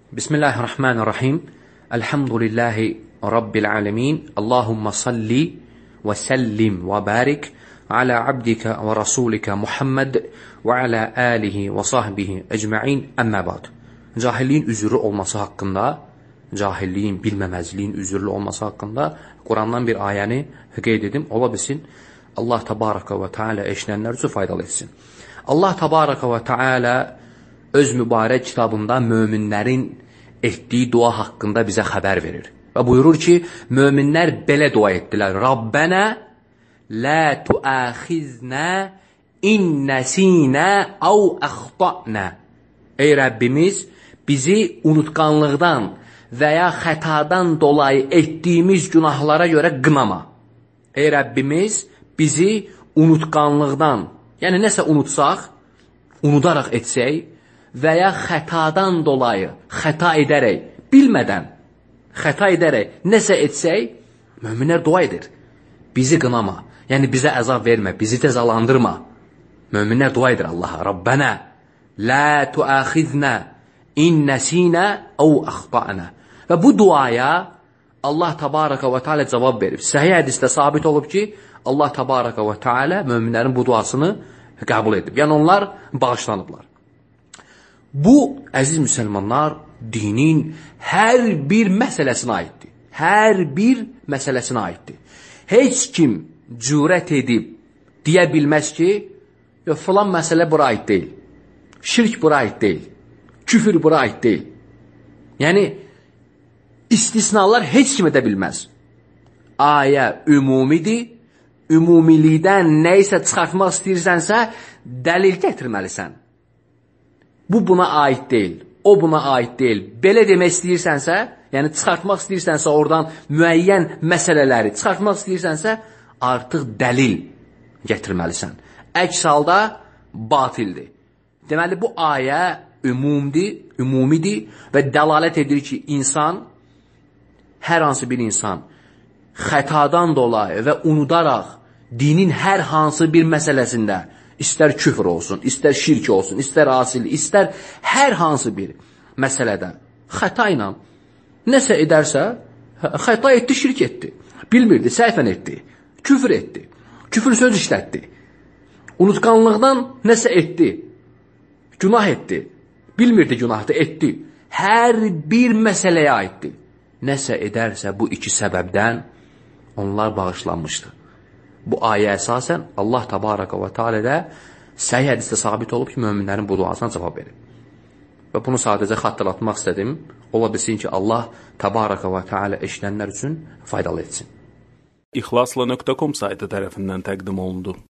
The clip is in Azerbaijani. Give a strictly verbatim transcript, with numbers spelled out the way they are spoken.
Bismillahirrahmanirrahim. Elhamdülillahi Rabbil alemin. Allahumma salli ve sellim ve barik ala abdike ve rasulike Muhammed ve ala alihi ve sahbihi ecma'in əmmə ba'd. Cahilliyin üzürlü olması haqqında, cahilliyin, bilməməzliyin üzürlü olması haqqında Qurandan bir ayəni qeyd edim. Ola bilsin, Allah Təbaraka və Teala eşlənlər üçün faydalı etsin. Allah Təbaraka və Teala öz mübarək kitabında möminlərin etdiyi dua haqqında bizə xəbər verir. Və buyurur ki, möminlər belə dua etdilər. Rabbənə lə tuəxiznə innəsinə əv əxta'nə. Ey Rəbbimiz, bizi unutqanlıqdan və ya xətadan dolayı etdiyimiz günahlara görə qınama. Ey Rəbbimiz, bizi unutqanlıqdan, yəni nəsə unutsaq, unudaraq etsək və ya xətadan dolayı, xəta edərək, bilmədən, xəta edərək, nəsə etsək, möminlər dua edir. Bizi qınama, yəni bizə əzab vermə, bizi cəzalandırma. Möminlər dua edir Allaha. Rabbənə, lə tuəxiznə, innəsinə, əv əxta'nə. Və bu duaya Allah Təbaraka və Teala cavab verib. Səhih hədisdə sabit olub ki, Allah Təbaraka və Teala möminlərin bu duasını qəbul edib. Yəni onlar bağışlanıblar. Bu, əziz müsəlmanlar, dinin hər bir məsələsinə aiddir. Hər bir məsələsinə aiddir. Heç kim cürət edib deyə bilməz ki, filan məsələ bura aid deyil. Şirk bura aid deyil. Küfür bura aid deyil. Yəni, istisnalar heç kim edə bilməz. Ayə ümumidir. Ümumilikdən nəyisə çıxartmaq istəyirsənsə, dəlil gətirməlisən. Bu buna aid deyil, o buna aid deyil. Belə demək istəyirsənsə, yəni çıxartmaq istəyirsənsə oradan müəyyən məsələləri çıxartmaq istəyirsənsə, artıq dəlil gətirməlisən. Əks halda batildir. Deməli, bu ayə ümumdir, ümumidir və dəlalət edir ki, insan, hər hansı bir insan xətadan dolayı və unudaraq dinin hər hansı bir məsələsində, istər küfr olsun, istər şirk olsun, istər asilik, istər hər hansı bir məsələdə xəta ilə nəsə edərsə, xəta etdi, şirk etdi. Bilmirdi, səhvən etdi, küfr etdi, küfr söz işlətdi. Unutqanlıqdan nəsə etdi, günah etdi, bilmirdi günahdı, etdi. Hər bir məsələyə aiddir. Nəsə edərsə bu iki səbəbdən onlar bağışlanmışdır. Bu ayə əsasən Allah Təbaraka və Teala səhih hədisdə sabit olub ki, möminlərin bu duasına cavab verir. Və bunu sadəcə xatırlatmaq istədim. Ola bilsin ki, Allah Təbaraka və Teala eşlənlər üçün faydalı etsin. İxlasla nöqtə com saytı tərəfindən təqdim olundu.